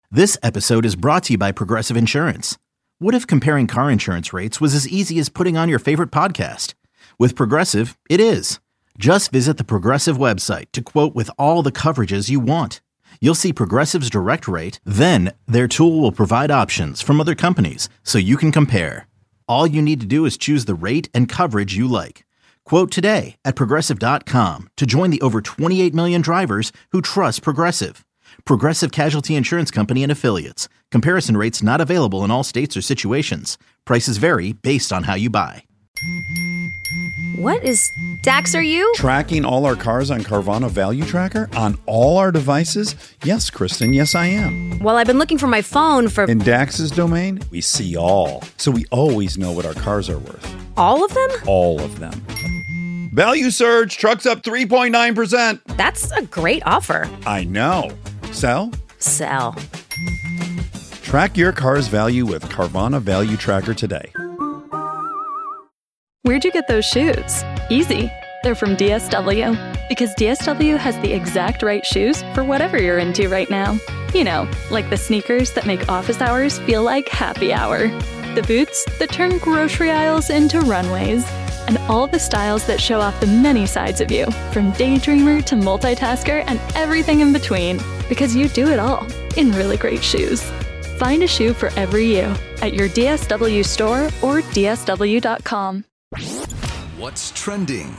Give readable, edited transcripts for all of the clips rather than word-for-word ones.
This episode is brought to you by Progressive Insurance. What if comparing car insurance rates was as easy as putting on your favorite podcast? With Progressive, it is. Just visit the Progressive website to quote with all the coverages you want. You'll see Progressive's direct rate, then their tool will provide options from other companies so you can compare. All you need to do is choose the rate and coverage you like. Quote today at Progressive.com to join the over 28 million drivers who trust Progressive. Progressive Casualty Insurance Company and Affiliates. Comparison rates not available in all states or situations. Prices vary based on how you buy. What is... Dax, are you? Tracking all our cars on Carvana Value Tracker on all our devices? Yes, Kristen, yes I am. Well, I've been looking for my phone for... In Dax's domain, we see all. So we always know what our cars are worth. All of them? All of them. Value surge, trucks up 3.9%. That's a great offer. I know. Sell? Sell. Track your car's value with Carvana Value Tracker today. Where'd you get those shoes? Easy. They're from DSW. Because DSW has the exact right shoes for whatever you're into right now. You know, like the sneakers that make office hours feel like happy hour. The boots that turn grocery aisles into runways. And all the styles that show off the many sides of you, from daydreamer to multitasker and everything in between. Because you do it all in really great shoes. Find a shoe for every you at your DSW store or DSW.com. What's trending?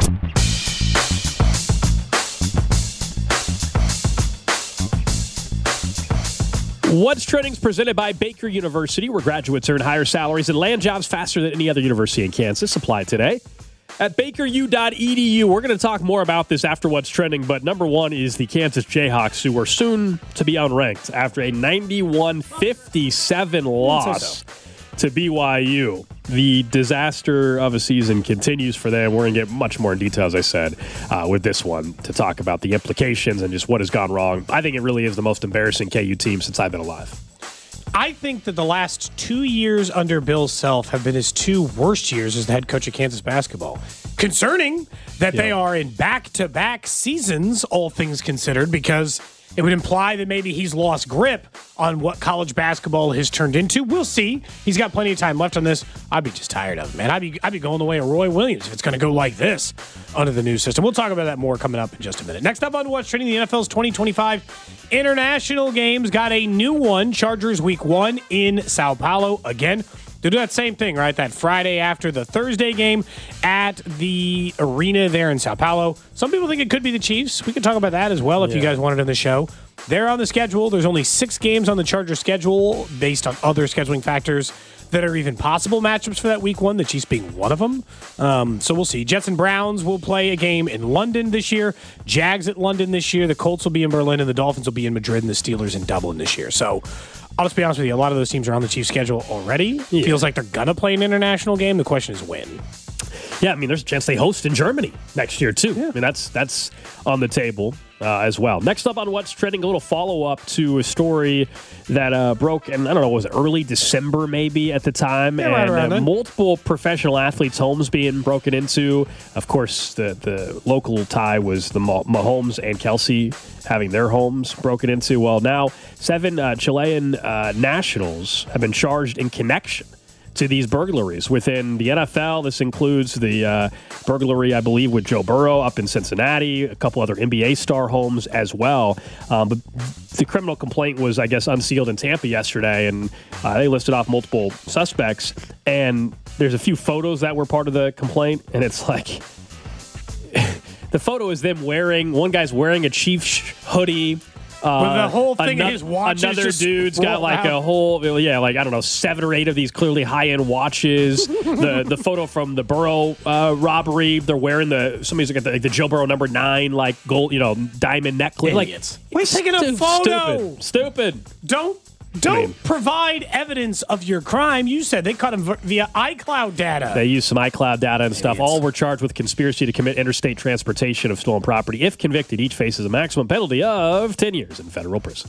What's Trending is presented by Baker University, where graduates earn higher salaries and land jobs faster than any other university in Kansas. Apply today at bakeru.edu. We're going to talk more about this after What's Trending, but number one is the Kansas Jayhawks, who are soon to be unranked after a 91-57 loss to BYU. The disaster of a season continues for them. We're going to get much more in detail, as I said, with this one to talk about the implications and just what has gone wrong. I think it really is the most embarrassing KU team since I've been alive. I think that the last 2 years under Bill Self have been his two worst years as the head coach of Kansas basketball. Concerning that they are in back-to-back seasons, all things considered, because it would imply that maybe he's lost grip on what college basketball has turned into. We'll see. He's got plenty of time left on this. I'd be just tired of it, man. I'd be going the way of Roy Williams if it's going to go like this under the new system. We'll talk about that more coming up in just a minute. Next up on What's Trending, the NFL's 2025 international games got a new one. Chargers Week 1 in Sao Paulo again. They do that same thing, right? That Friday after the Thursday game at the arena there in Sao Paulo. Some people think it could be the Chiefs. We can talk about that as well if you guys wanted on the show. They're on the schedule. There's only 6 games on the Chargers schedule based on other scheduling factors that are even possible matchups for that Week 1, the Chiefs being one of them. So we'll see. Jets and Browns will play a game in London this year. Jags at London this year. The Colts will be in Berlin, and the Dolphins will be in Madrid, and the Steelers in Dublin this year. So I'll just be honest with you. A lot of those teams are on the Chiefs schedule already. Yeah. Feels like they're going to play an international game. The question is when. Yeah, I mean, there's a chance they host in Germany next year, too. Yeah. I mean, that's on the table as well. Next up on What's Trending, a little follow-up to a story that broke, and I don't know, was it early December maybe at the time? Yeah, right around multiple professional athletes' homes being broken into. Of course, the local tie was the Mahomes and Kelsey having their homes broken into. Well, now 7 Chilean nationals have been charged in connection to these burglaries within the NFL. This includes the burglary, I believe, with Joe Burrow up in Cincinnati, a couple other NBA star homes as well. But the criminal complaint was, I guess, unsealed in Tampa yesterday, and they listed off multiple suspects. And there's a few photos that were part of the complaint, and it's like the photo is them one guy's wearing a Chiefs hoodie. With the whole thing of his watches. Another dude's got like a whole, like, I don't know, 7 or 8 of these clearly high-end watches. the photo from the Burrow robbery, they're wearing somebody's got the Joe Burrow number 9, like, gold, diamond necklace. Idiots. Wait, taking a photo. Stupid. Don't provide evidence of your crime. You said they caught him via iCloud data. They used some iCloud data and stuff. All were charged with conspiracy to commit interstate transportation of stolen property. If convicted, each faces a maximum penalty of 10 years in federal prison.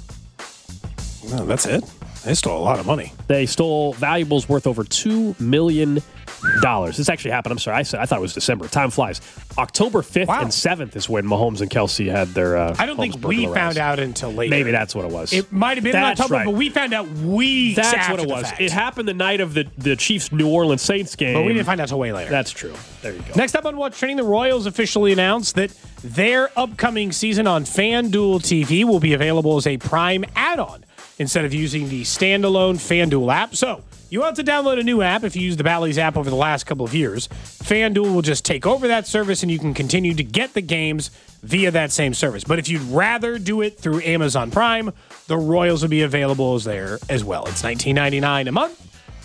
No, that's it? They stole a lot of money. They stole valuables worth over $2 million. This actually happened. I'm sorry. I thought it was December. Time flies. October 5th and 7th is when Mahomes and Kelsey had their I don't think we found out until later. Maybe that's what it was. It might have been in October, but we found out weeks after That's what it was. the fact. It happened the night of the Chiefs New Orleans Saints game. But we didn't find out until way later. That's true. There you go. Next up on What's Trending, the Royals officially announced that their upcoming season on FanDuel TV will be available as a Prime add-on instead of using the standalone FanDuel app. So you want to download a new app if you use the Bally's app over the last couple of years. FanDuel will just take over that service and you can continue to get the games via that same service. But if you'd rather do it through Amazon Prime, the Royals will be available there as well. It's $19.99 a month.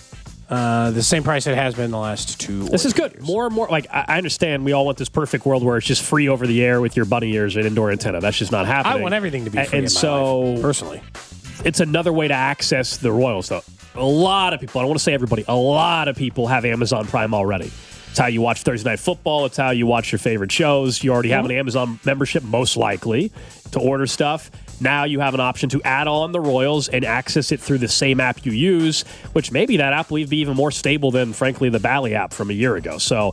The same price it has been the last 2 This is good. years. More and more. Like, I understand we all want this perfect world where it's just free over the air with your bunny ears and indoor antenna. That's just not happening. I want everything to be free and in my so life, personally. It's another way to access the Royals, though. A lot of people, I don't want to say everybody, a lot of people have Amazon Prime already. It's how you watch Thursday Night Football. It's how you watch your favorite shows. You already have an Amazon membership, most likely, to order stuff. Now you have an option to add on the Royals and access it through the same app you use, which maybe that app will be even more stable than, frankly, the Bally app from a year ago. So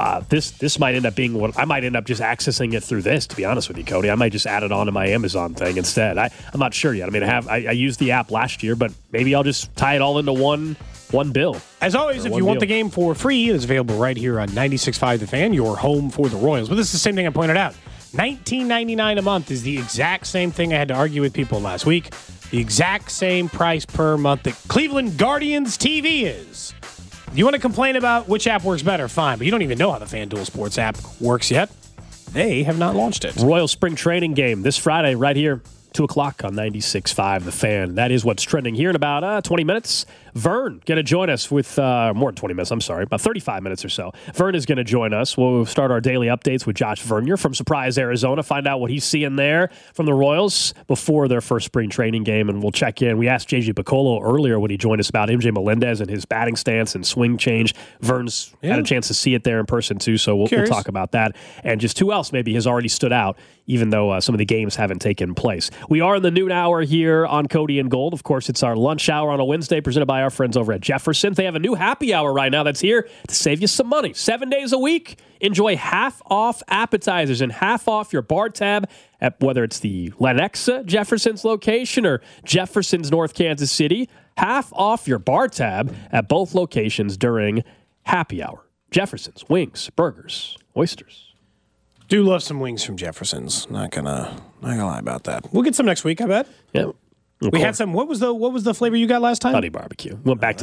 this might end up being what I might end up just accessing it through this, to be honest with you, Cody. I might just add it on to my Amazon thing instead. I'm not sure yet. I mean, I used the app last year, but maybe I'll just tie it all into one bill. As always, if you want the game for free, it is available right here on 96.5 The Fan, your home for the Royals. But this is the same thing I pointed out. $19.99 a month is the exact same thing I had to argue with people last week. The exact same price per month that Cleveland Guardians TV is. You want to complain about which app works better, fine, but you don't even know how the FanDuel Sports app works yet. They have not launched it. Royal Spring Training Game this Friday right here, 2 o'clock on 96.5 The Fan. That is what's trending here in about 20 minutes. Vern going to join us with more than 20 minutes, I'm sorry, about 35 minutes or so. Vern is going to join us. We'll start our daily updates with Josh Vernier from Surprise, Arizona, find out what he's seeing there from the Royals before their first spring training game, and we'll check in. We asked JJ Piccolo earlier when he joined us about MJ Melendez and his batting stance and swing change. Vern's had a chance to see it there in person, too, so we'll talk about that. And just who else maybe has already stood out, even though some of the games haven't taken place. We are in the noon hour here on Cody and Gold. Of course, it's our lunch hour on a Wednesday presented by our friends over at Jefferson. They have a new happy hour right now that's here to save you some money. 7 days a week. Enjoy half off appetizers and half off your bar tab at whether it's the Lenexa Jefferson's location or Jefferson's North Kansas City. Half off your bar tab at both locations during happy hour. Jefferson's, wings, burgers, oysters. Do love some wings from Jefferson's. Not gonna lie about that. We'll get some next week, I bet. Yeah. We had some. What was the flavor you got last time? Honey barbecue. Went back to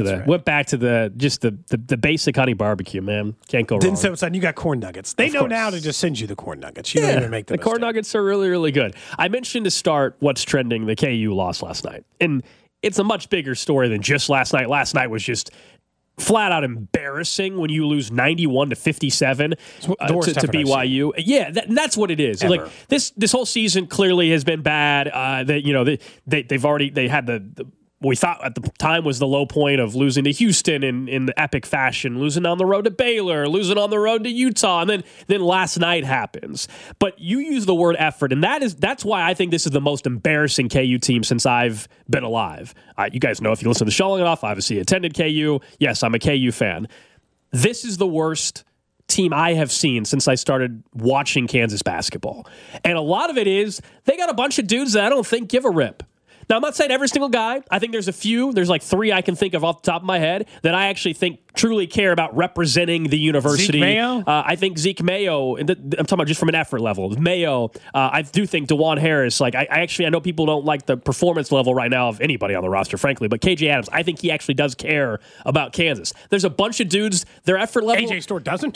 the basic honey barbecue, man. Can't go wrong. Didn't say what's on. You got corn nuggets. They know now to just send you the corn nuggets. You don't even make the corn nuggets are really, really good. I mentioned to start what's trending. The KU lost last night, and it's a much bigger story than just last night. Last night was just flat out embarrassing when you lose 91-57 to BYU. Yeah, that's what it is. Like this whole season clearly has been bad. They had the we thought at the time was the low point of losing to Houston in the epic fashion, losing on the road to Baylor, losing on the road to Utah, and then last night happens. But you use the word effort, and that's why I think this is the most embarrassing KU team since I've been alive. You guys know if you listen to the show long enough, I obviously attended KU. Yes, I'm a KU fan. This is the worst team I have seen since I started watching Kansas basketball. And a lot of it is they got a bunch of dudes that I don't think give a rip. Now, I'm not saying every single guy. I think there's a few. There's like 3 I can think of off the top of my head that I actually think truly care about representing the university. Zeke Mayo? I think Zeke Mayo, I'm talking about just from an effort level. Mayo, I do think DeJuan Harris, like I know people don't like the performance level right now of anybody on the roster, frankly, but KJ Adams, I think he actually does care about Kansas. There's a bunch of dudes, their effort level. AJ Storr doesn't?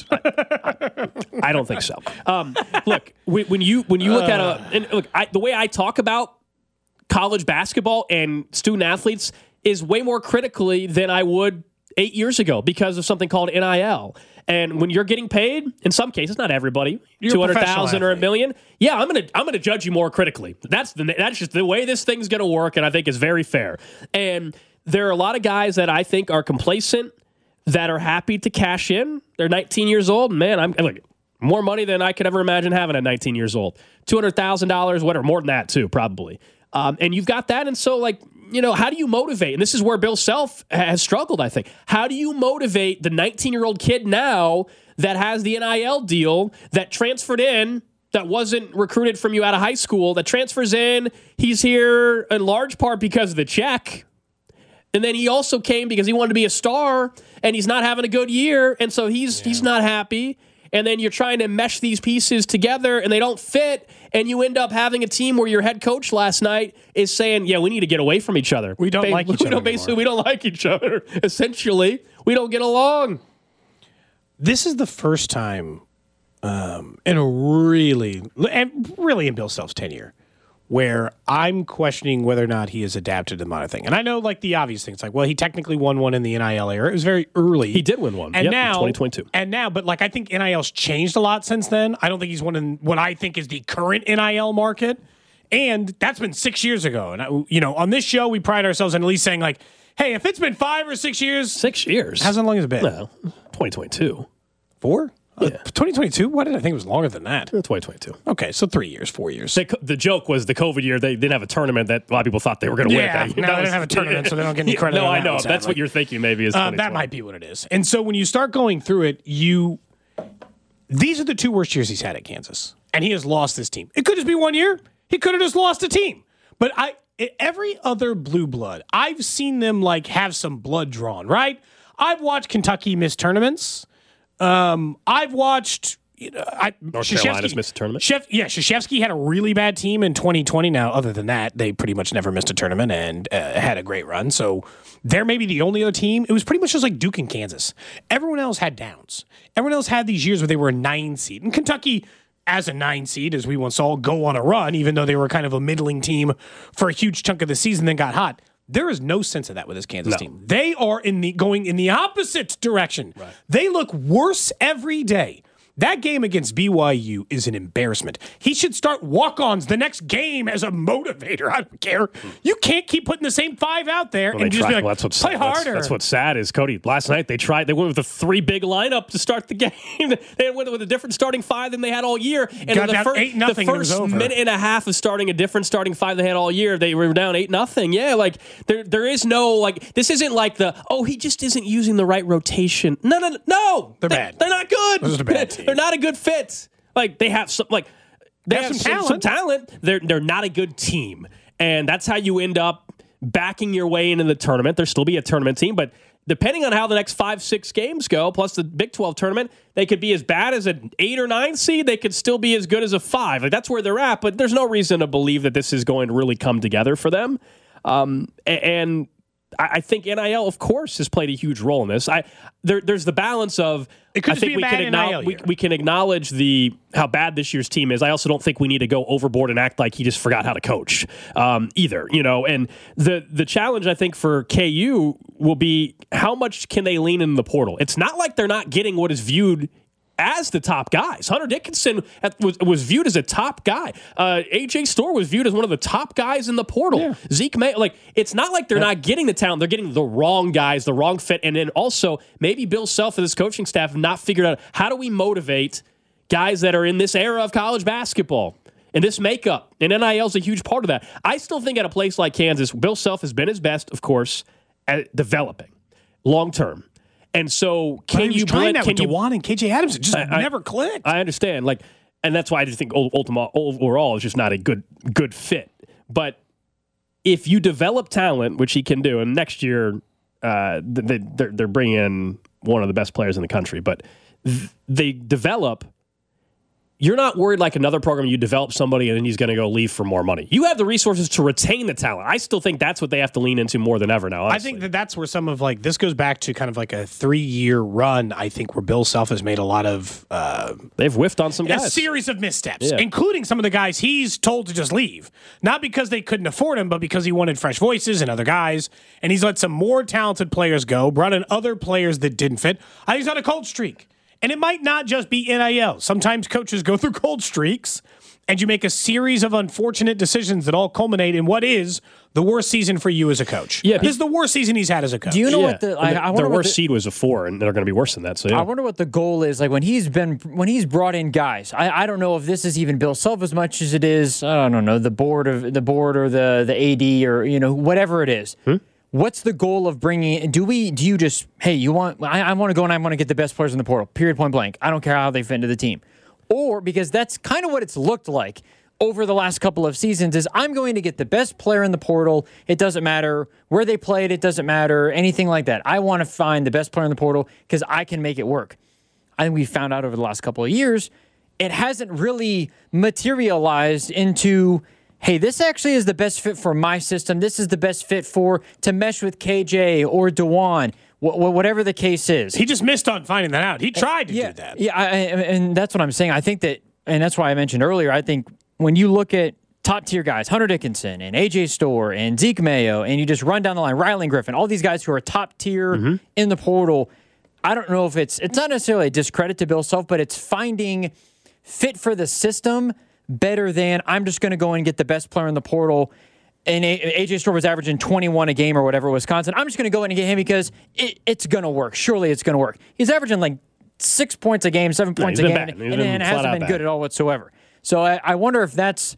I don't think so. Look, when you look at the way I talk about college basketball and student athletes is way more critically than I would 8 years ago because of something called NIL. And when you're getting paid, in some cases, not everybody, $200,000 or $1 million, yeah, I'm gonna judge you more critically. That's just the way this thing's gonna work, and I think is very fair. And there are a lot of guys that I think are complacent, that are happy to cash in. They're 19 years old, and man, look, more money than I could ever imagine having at 19 years old. $200,000, whatever, more than that too, probably. And you've got that, and so like how do you motivate? And this is where Bill Self has struggled, I think. How do you motivate the 19-year-old kid now that has the NIL deal, that transferred in, that wasn't recruited from you out of high school, that transfers in? He's here in large part because of the check. And then he also came because he wanted to be a star, and he's not having a good year, and so he's not happy. And then you're trying to mesh these pieces together, and they don't fit, and you end up having a team where your head coach last night is saying, yeah, we need to get away from each other. We don't like each other Basically, we don't like each other. Essentially, we don't get along. This is the first time in a really in Bill Self's tenure where I'm questioning whether or not he has adapted to the modern thing. And I know, like, the obvious thing. It's like, well, he technically won one in the NIL era. It was very early. He did win one. And now, 2022. And now, but, like, I think NIL's changed a lot since then. I don't think he's won in what I think is the current NIL market. And that's been 6 years ago. And, on this show, we pride ourselves on at least saying, like, hey, if it's been 5 or 6 years. 6 years? How long has it been? No, 2022. 4? Yeah. 2022? Why did I think it was longer than that? 2022. Okay, so 3 years, 4 years. The joke was the COVID year, they didn't have a tournament that a lot of people thought they were going to win. Yeah, they don't have a tournament, so they don't get any credit. No, on I know. That's what you're thinking maybe is that might be what it is. And so when you start going through it, these are the 2 worst years he's had at Kansas. And he has lost this team. It could just be 1 year. He could have just lost a team. But every other blue blood, I've seen them like have some blood drawn, right? I've watched Kentucky miss tournaments. I've watched North Carolina's missed a tournament. Krzyzewski had a really bad team in 2020. Now, other than that, they pretty much never missed a tournament and had a great run. So they're maybe the only other team. It was pretty much just like Duke and Kansas. Everyone else had downs. Everyone else had these years where they were a 9 seed. And Kentucky, as a 9 seed, as we once saw, go on a run, even though they were kind of a middling team for a huge chunk of the season, then got hot. There is no sense of that with this Kansas team. They are going in the opposite direction. Right. They look worse every day. That game against BYU is an embarrassment. He should start walk-ons the next game as a motivator. I don't care. You can't keep putting the same 5 out there and just be like, play harder. That's what's sad is, Cody, last night they went with a 3 big lineup to start the game. They went with a different starting 5 than they had all year. And got down 8-0. The first minute and a half of starting a different starting 5 they had all year, they were down 8-0. Yeah, like there is no, like, this isn't like he just isn't using the right rotation. No. They're bad. They're not good. This is a bad team. They're not a good fit. Like, they have some, like, they have some talent. They're not a good team. And that's how you end up backing your way into the tournament. There'll still be a tournament team, but depending on how the next 5-6 games go, plus the Big 12 tournament, they could be as bad as an 8 or 9 seed. They could still be as good as a 5. Like, that's where they're at, but there's no reason to believe that this is going to really come together for them. And I think NIL, of course, has played a huge role in this. There's the balance of, it could just be a bad NIL year. We can acknowledge how bad this year's team is. I also don't think we need to go overboard and act like he just forgot how to coach either. And the challenge, I think, for KU will be how much can they lean in the portal. It's not like they're not getting what is viewed as the top guys. Hunter Dickinson was viewed as a top guy. AJ Storr was viewed as one of the top guys in the portal. Yeah. Zeke May, it's not like they're not getting the talent. They're getting the wrong guys, the wrong fit. And then also, maybe Bill Self and his coaching staff have not figured out how do we motivate guys that are in this era of college basketball and this makeup. And NIL is a huge part of that. I still think at a place like Kansas, Bill Self has been his best, of course, at developing long-term. And so, can you blend with DeJuan and KJ Adams? It just never clicked. I understand, and that's why I just think overall it's just not a good fit. But if you develop talent, which he can do, and next year they're bringing in one of the best players in the country, but they develop. You're not worried like another program, you develop somebody and then he's going to go leave for more money. You have the resources to retain the talent. I still think that's what they have to lean into more than ever now, honestly. I think that's where some of this goes back to kind of like a 3-year run, I think, where Bill Self has made a lot of... they've whiffed on some guys. A series of missteps, including some of the guys he's told to just leave. Not because they couldn't afford him, but because he wanted fresh voices and other guys. And he's let some more talented players go, brought in other players that didn't fit. I think he's on a cold streak. And it might not just be NIL. Sometimes coaches go through cold streaks, and you make a series of unfortunate decisions that all culminate in what is the worst season for you as a coach. Yeah, this is the worst season he's had as a coach. Do you know what the I wonder their what worst seed was a 4, and they're going to be worse than that. So yeah. I wonder what the goal is. Like when he's brought in guys. I don't know if this is even Bill Self as much as it is. I don't know the board or the AD or whatever it is. What's the goal of bringing? Do you just I want to go and I want to get the best players in the portal. Period. Point blank. I don't care how they fit into the team, or because that's kind of what it's looked like over the last couple of seasons is I'm going to get the best player in the portal. It doesn't matter where they played. It doesn't matter anything like that. I want to find the best player in the portal because I can make it work. I think we found out over the last couple of years, it hasn't really materialized into, hey, this actually is the best fit for my system. This is the best fit to mesh with KJ or DeJuan, whatever the case is. He just missed on finding that out. He tried to do that. Yeah, and that's what I'm saying. I think that, and that's why I mentioned earlier, I think when you look at top-tier guys, Hunter Dickinson and A.J. Storr and Zeke Mayo, and you just run down the line, Riley Griffin, all these guys who are top-tier in the portal, I don't know if it's not necessarily a discredit to Bill Self, but it's finding fit for the system better than I'm just going to go and get the best player in the portal. And A.J. Storr was averaging 21 a game or whatever, Wisconsin. I'm just going to go in and get him because it's going to work. Surely it's going to work. He's averaging like 6 points a game, 7 points a game, and hasn't been good at all whatsoever. So I wonder if that's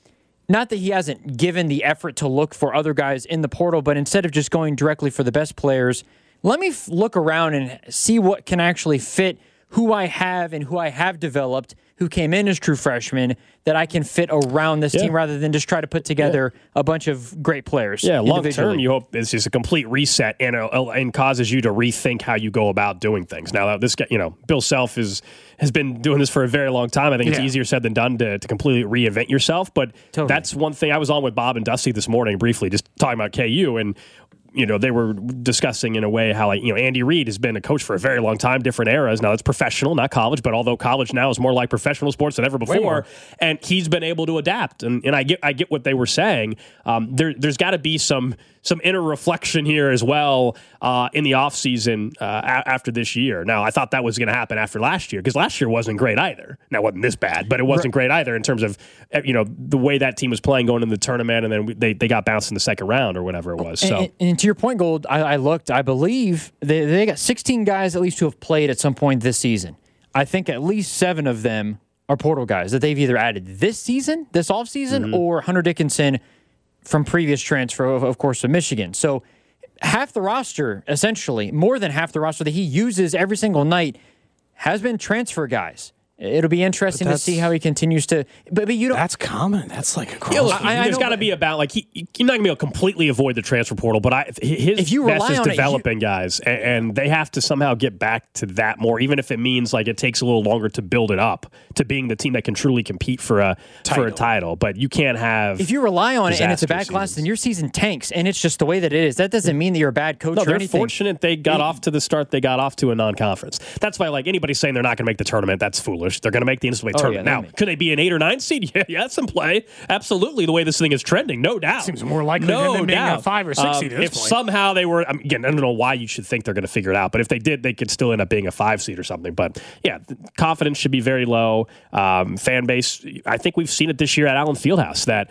not that he hasn't given the effort to look for other guys in the portal, but instead of just going directly for the best players, let me look around and see what can actually fit who I have and who I have developed, who came in as true freshmen, that I can fit around this team rather than just try to put together a bunch of great players. Yeah, long term, you hope this is a complete reset and causes you to rethink how you go about doing things. Now, this guy, Bill Self has been doing this for a very long time. I think it's easier said than done to completely reinvent yourself. But that's one thing. I was on with Bob and Dusty this morning briefly, just talking about KU, and they were discussing in a way how, Andy Reid has been a coach for a very long time, different eras. Now, it's professional, not college, but although college now is more like professional sports than ever before, and he's been able to adapt. And I get what they were saying. There's got to be some inner reflection here as well in the offseason after this year. Now, I thought that was going to happen after last year, because last year wasn't great either. Now, it wasn't this bad, but it wasn't great either in terms of, the way that team was playing going into the tournament, and then they got bounced in the second round or whatever it was. And to your point, Gold, I looked. I believe they got 16 guys at least who have played at some point this season. I think at least 7 of them are portal guys that they've either added this offseason, or Hunter Dickinson from previous transfer, of course, to Michigan. So half the roster, essentially, more than half the roster that he uses every single night has been transfer guys. It'll be interesting to see how he continues to. But you don't. That's common. That's like a cross. Yeah, there's got to be about you're not going to be able to completely avoid the transfer portal, but his best is developing guys, and they have to somehow get back to that more, even if it means it takes a little longer to build it up to being the team that can truly compete for a title. But you can't have, if you rely on it and it's a bad class, then your season tanks, and it's just the way that it is. That doesn't mean that you're a bad coach or anything. They're fortunate they got off to the start they got off to a non-conference. That's why anybody saying they're not going to make the tournament, that's foolish. They're going to make the NCAA tournament. Now, could they be an 8 or 9 seed? Yeah, that's in play. Absolutely, the way this thing is trending, no doubt. Seems more likely than them being a 5 or 6 seed at this point. If somehow they were, again, I don't know why you should think they're going to figure it out, but if they did, they could still end up being a 5 seed or something. But yeah, confidence should be very low. Fan base, I think we've seen it this year at Allen Fieldhouse, that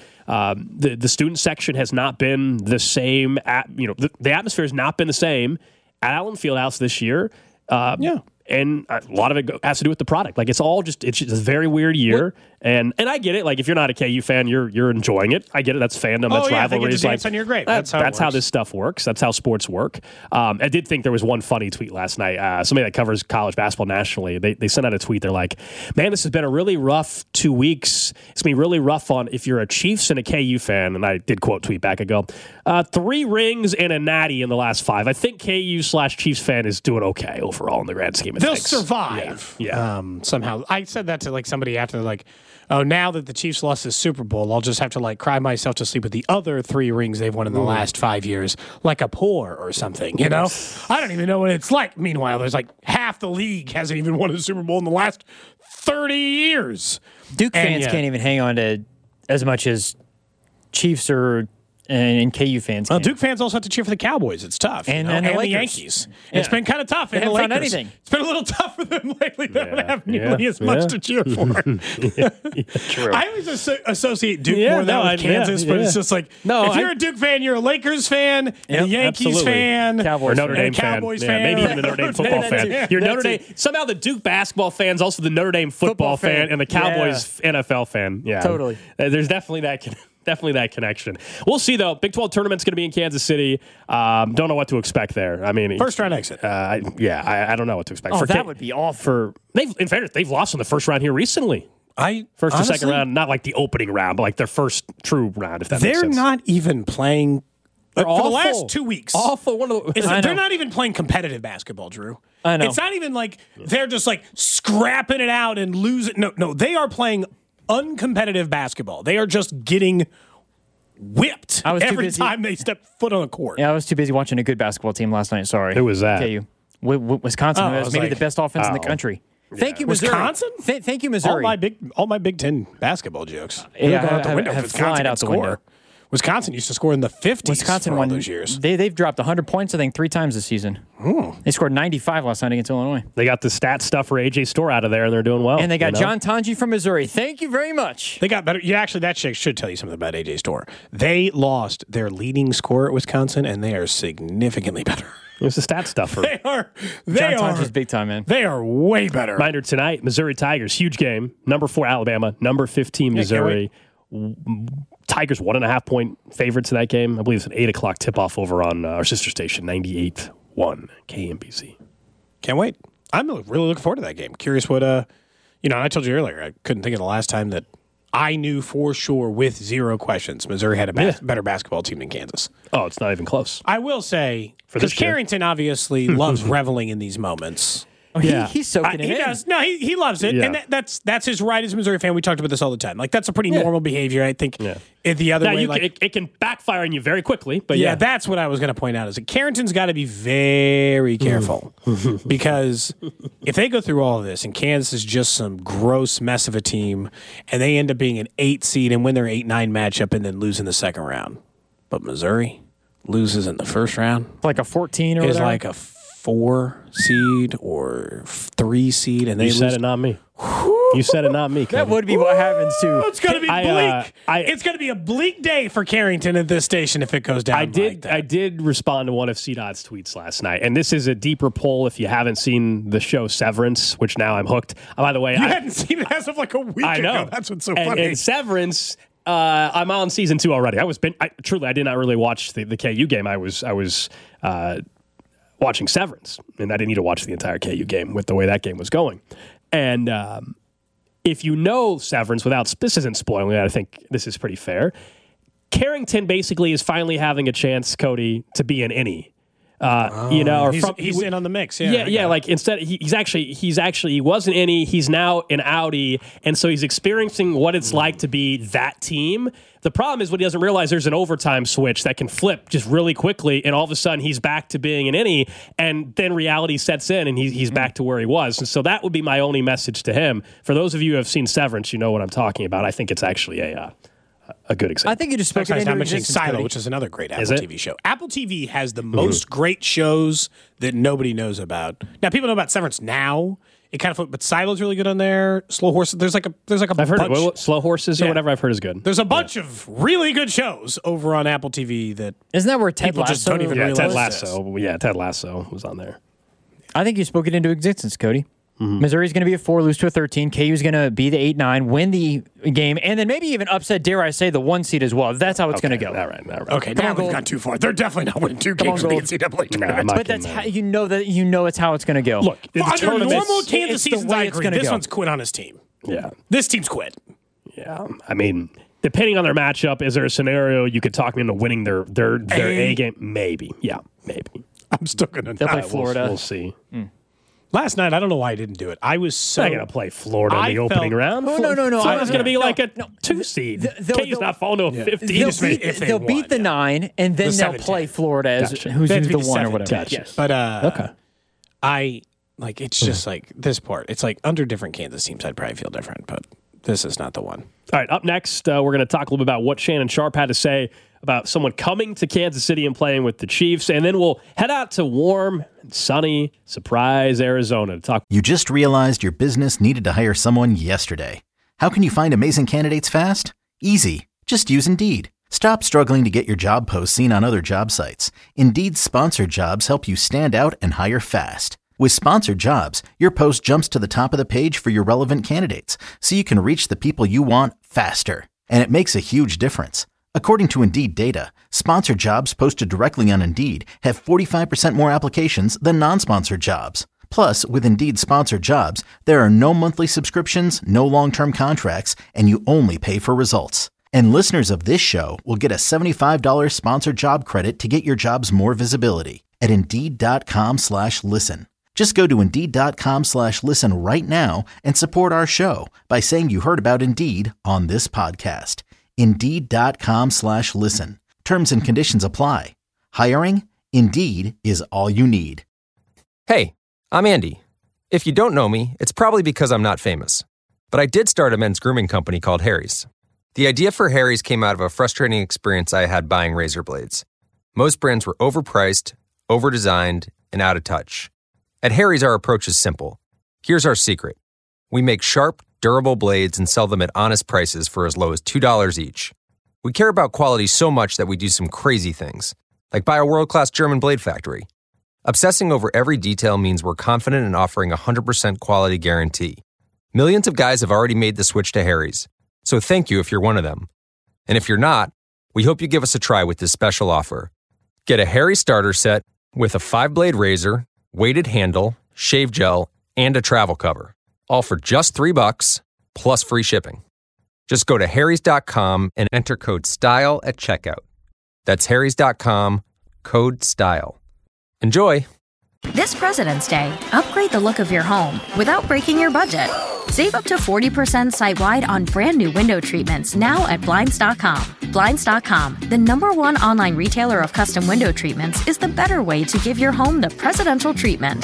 the student section has not been the same. The atmosphere has not been the same at Allen Fieldhouse this year. And a lot of it has to do with the product. It's just a very weird year. And I get it. If you're not a KU fan, you're enjoying it. I get it. That's fandom. That's rivalries. You're great. That's how this stuff works. That's how sports work. I did think there was one funny tweet last night. Somebody that covers college basketball nationally, they sent out a tweet. They're like, man, this has been a really rough 2 weeks. It's going to be really rough if you're a Chiefs and a KU fan. And I did quote tweet back. I go, 3 rings and a natty in the last 5. I think KU/Chiefs fan is doing okay overall in the grand scheme of things. They'll survive. Yeah. Somehow. I said that to somebody after oh, now that the Chiefs lost the Super Bowl, I'll just have to cry myself to sleep with the other 3 rings they've won in the last 5 years, like a pour or something, I don't even know what it's like. Meanwhile, there's half the league hasn't even won a Super Bowl in the last 30 years. Duke fans can't even hang on to as much as Chiefs or and KU fans Well, can. Duke fans also have to cheer for the Cowboys. It's tough. And the Lakers. Yankees. Yeah. It's been kind of tough. They And the haven't found Lakers. anything. It's been a little tough for them lately. They don't have nearly as yeah. much to cheer for. True. I always associate Duke Yeah, more than no, with Kansas, but it's just like, if you're a Duke fan, you're a Lakers fan, and a Yankees absolutely. fan, Cowboys Or Notre fan. Dame fan. Cowboys Yeah, fan. maybe even a Notre Dame football That fan. too. You're That Notre too. Dame. Somehow the Duke basketball fan's also the Notre Dame football fan and the Cowboys NFL fan. Yeah, Totally. There's definitely that connection. We'll see though. Big 12 tournament's going to be in Kansas City. Don't know what to expect there. I mean, first round exit. I don't know what to expect. Oh, that would be awful. In fairness, they've lost in the first round here recently. First or second round, not like the opening round, but like their first true round. If that makes They're sense. not even playing. For the awful. last 2 weeks. Awful. They're not even playing competitive basketball, Drew. I know. It's not even like they're just like scrapping it out and losing. No, they are playing uncompetitive basketball. They are just getting whipped I was too every busy. time they step foot on a court. Yeah, I was too busy watching a good basketball team last night. Sorry. Who was that? KU. Wisconsin, Oh, who I has was maybe like, the best offense in the country. Thank you, Missouri. Wisconsin? Thank you, Missouri. All my Big Ten basketball jokes. Yeah, They're going out the have- window. have Wisconsin flied can out the score. window. Wisconsin used to score in the 50s Wisconsin for all won those years. They've dropped 100 points, I think, 3 times this season. They scored 95 last night against Illinois. They got the stat stuff for AJ Store out of there, and they're doing well. And they got you know? John Tanji from Missouri. Thank you very much. They got better. Yeah, actually, that should tell you something about AJ Store. They lost their leading scorer at Wisconsin, and they are significantly better. It was the stat stuff for They are. John Tanji's big time, man. They are way better. Reminder tonight, Missouri Tigers, huge game. Number 4 Alabama, number 15 Missouri. Tigers 1.5 point favorites in that game. I believe it's an 8 o'clock tip off over on our sister station, 98.1 KMBC. Can't wait. I'm really looking forward to that game. Curious what I told you earlier, I couldn't think of the last time that I knew for sure with zero questions Missouri had a better basketball team than Kansas. Oh, it's not even close. I will say, For this because year. Carrington obviously loves reveling in these moments. Oh, he's soaking it He in. does. No, he loves it, Yeah. and that's his right as a Missouri fan. We talked about this all the time. Like that's a pretty normal behavior. I think. The other Now, way, it can backfire on you very quickly, but yeah, that's what I was going to point out. Is that Carrington's got to be very careful because if they go through all of this and Kansas is just some gross mess of a team, and they end up being an 8 seed and win their 8-9 matchup and then lose in the second round, but Missouri loses in the first round, Like a 14 or is whatever. like a 4 seed or 3 seed, and they you lose. said it, not me. You said it, not me. that Cody. would be what happens too. It's going to be bleak. I- It's going to be a bleak day for Carrington at this station if it goes down. like that. I did respond to one of CDOT's tweets last night, and this is a deeper poll. If you haven't seen the show Severance, which now I'm hooked. By the way, You hadn't seen it as of like a week I know ago. That's what's so and, funny. And Severance, I'm on season 2 already. I did not really watch the KU game. I was watching Severance, and I didn't need to watch the entire KU game with the way that game was going. And if you know Severance, this isn't spoiling it, I think this is pretty fair. Carrington basically is finally having a chance, Cody, to be an innie. He's in on the mix. Yeah, Yeah. Like instead, he wasn't any. He's now an outie, and so he's experiencing what it's like to be that team. The problem is what he doesn't realize. There's an overtime switch that can flip just really quickly, and all of a sudden he's back to being an innie, and then reality sets in, and he's back to where he was. And so that would be my only message to him. For those of you who have seen Severance, you know what I'm talking about. I think it's actually a good example. I think you just spoke it Not into mentioning existence, Silo, Cody. which is another great Apple Is it? TV show. Apple TV has the most great shows that nobody knows about. Now people know about Severance now. It kind of, but Silo's really good on there. Slow Horses. There's like a I've heard bunch. it. Slow Horses or Yeah. whatever I've heard is good. There's a bunch of really good shows over on Apple TV that Isn't that where Ted people Lasso? just don't even Yeah, realize Ted this. Lasso. Yeah, Ted Lasso was on there. I think you spoke it into existence, Cody. Missouri's going to be a 4, lose to a 13. KU's going to be the 8-9, win the game, and then maybe even upset, dare I say, the 1 seed as well. That's how it's going to go. All right. Okay, now we've gone too far. They're definitely not winning 2 games in the Gold. NCAA I'm tournament. not But that's kidding, how man. you know it's how it's going to go. Look, the Under tournament- normal it's Kansas the seasons, way I it's agree. gonna This go. one's quit on his team. Yeah. This team's quit. Yeah, I mean, depending on their matchup, is there a scenario you could talk me into winning their A game? Maybe, yeah, maybe. I'm still going to They'll play not. Florida. We'll see. Last night, I don't know why I didn't do it. I was so. They're going to play Florida in I the opening felt- round. Oh, no. Florida's going to be No, like a no. 2 seed. They'll- KU's not falling to a 15. They'll just made- beat, if they they'll won, beat the yeah. 9, and then The they'll 7-10. play Florida as Gotcha. who's That'd the be the 1 or 7-10. whatever. Yes. But Okay. I like it's just like this part. It's like under different Kansas teams, I'd probably feel different, but this is not the one. All right, up next, we're going to talk a little bit about what Shannon Sharp had to say about someone coming to Kansas City and playing with the Chiefs. And then we'll head out to warm and sunny Surprise, Arizona to talk. You just realized your business needed to hire someone yesterday. How can you find amazing candidates fast? Easy. Just use Indeed. Stop struggling to get your job posts seen on other job sites. Indeed's sponsored jobs help you stand out and hire fast. With sponsored jobs, your post jumps to the top of the page for your relevant candidates, so you can reach the people you want faster. And it makes a huge difference. According to Indeed data, sponsored jobs posted directly on Indeed have 45% more applications than non-sponsored jobs. Plus, with Indeed sponsored jobs, there are no monthly subscriptions, no long-term contracts, and you only pay for results. And listeners of this show will get a $75 sponsored job credit to get your jobs more visibility at Indeed.com/listen. Just go to Indeed.com/listen right now and support our show by saying you heard about Indeed on this podcast. Indeed.com/listen. Terms and conditions apply. Hiring? Indeed is all you need. Hey, I'm Andy. If you don't know me, it's probably because I'm not famous. But I did start a men's grooming company called Harry's. The idea for Harry's came out of a frustrating experience I had buying razor blades. Most brands were overpriced, overdesigned, and out of touch. At Harry's, our approach is simple. Here's our secret. We make sharp, durable blades and sell them at honest prices for as low as $2 each. We care about quality so much that we do some crazy things, like buy a world-class German blade factory. Obsessing over every detail means we're confident in offering a 100% quality guarantee. Millions of guys have already made the switch to Harry's, so thank you if you're one of them. And if you're not, we hope you give us a try with this special offer. Get a Harry's starter set with a 5-blade razor, weighted handle, shave gel, and a travel cover. All for just $3 plus free shipping. Just go to harrys.com and enter code STYLE at checkout. That's harrys.com, code STYLE. Enjoy! This President's Day, upgrade the look of your home without breaking your budget. Save up to 40% site-wide on brand new window treatments now at Blinds.com. Blinds.com, the #1 online retailer of custom window treatments, is the better way to give your home the presidential treatment.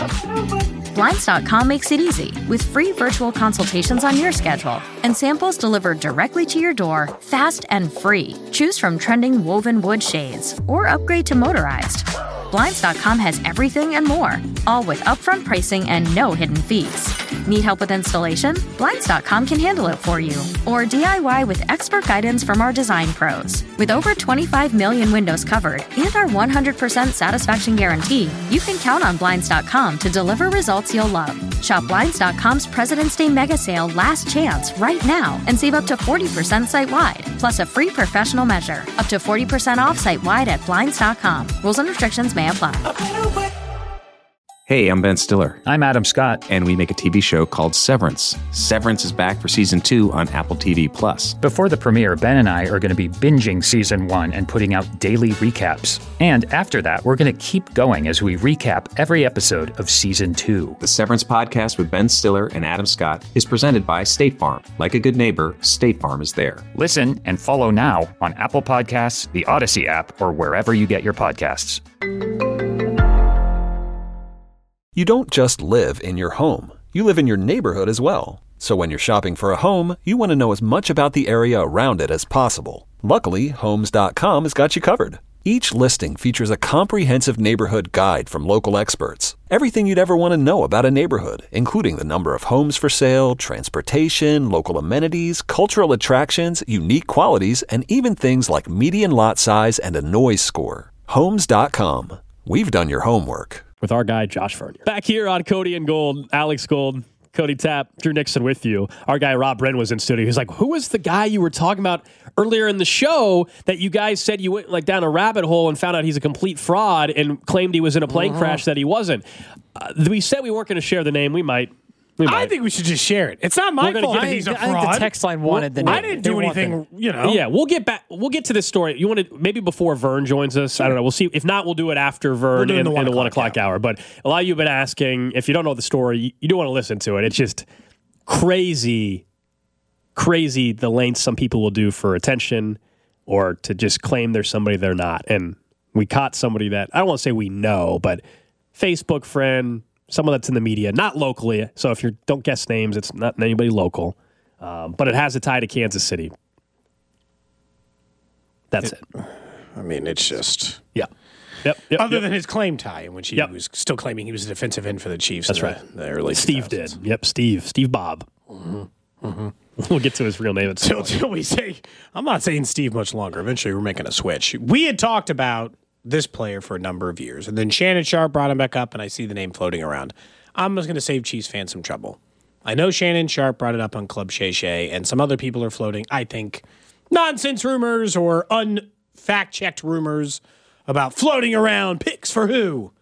Blinds.com makes it easy with free virtual consultations on your schedule and samples delivered directly to your door, fast and free. Choose from trending woven wood shades or upgrade to motorized. Blinds.com has everything and more, all with upfront pricing and no hidden fees. Need help with installation? Blinds.com can handle it for you. Or DIY with expert guidance from our design pros. With over 25 million windows covered and our 100% satisfaction guarantee, you can count on Blinds.com to deliver results you'll love. Shop Blinds.com's President's Day Mega Sale Last Chance right now and save up to 40% site-wide, plus a free professional measure. Up to 40% off site-wide at Blinds.com. Rules and restrictions may apply. Hey, I'm Ben Stiller. I'm Adam Scott. And we make a TV show called Severance. Severance is back for season 2 on Apple TV+. Before the premiere, Ben and I are going to be binging season 1 and putting out daily recaps. And after that, we're going to keep going as we recap every episode of season 2. The Severance podcast with Ben Stiller and Adam Scott is presented by State Farm. Like a good neighbor, State Farm is there. Listen and follow now on Apple Podcasts, the Odyssey app, or wherever you get your podcasts. You don't just live in your home. You live in your neighborhood as well. So when you're shopping for a home, you want to know as much about the area around it as possible. Luckily, Homes.com has got you covered. Each listing features a comprehensive neighborhood guide from local experts. Everything you'd ever want to know about a neighborhood, including the number of homes for sale, transportation, local amenities, cultural attractions, unique qualities, and even things like median lot size and a noise score. Homes.com. We've done your homework. With our guy, Josh Vernier. Back here on Cody and Gold, Alex Gold, Cody Tapp, Drew Nixon with you. Our guy, Rob Bren, was in studio. He was like, who was the guy you were talking about earlier in the show that you guys said you went like down a rabbit hole and found out he's a complete fraud and claimed he was in a plane crash that he wasn't? We said we weren't going to share the name. We might. I think we should just share it. It's not my fault that he's a fraud. I think the text line wanted the name. I didn't do anything, Yeah, we'll get back. We'll get to this story. You want to maybe before Vern joins us? Sure. I don't know. We'll see. If not, we'll do it after Vern in the 1 o'clock hour. But a lot of you have been asking. If you don't know the story, you do want to listen to it. It's just crazy the lengths some people will do for attention or to just claim they're somebody they're not. And we caught somebody that I don't want to say we know, but Facebook friend. Someone that's in the media, not locally. So if you don't guess names, it's not anybody local. But it has a tie to Kansas City. That's it. I mean, it's just... Yep. Other than his claim tie, in which he was still claiming he was a defensive end for the Chiefs. That's right. The early Steve 2000s. did. Yep, Steve Bob. We'll get to his real name. Until we say, I'm not saying Steve much longer. Eventually, we're making a switch. We had talked about this player for a number of years, and then Shannon Sharpe brought him back up, and I see the name floating around. I'm just going to save Chiefs fans some trouble. I know Shannon Sharpe brought it up on Club Shay Shay, and some other people are floating, I think, nonsense rumors or unfact-checked rumors about floating around picks for who.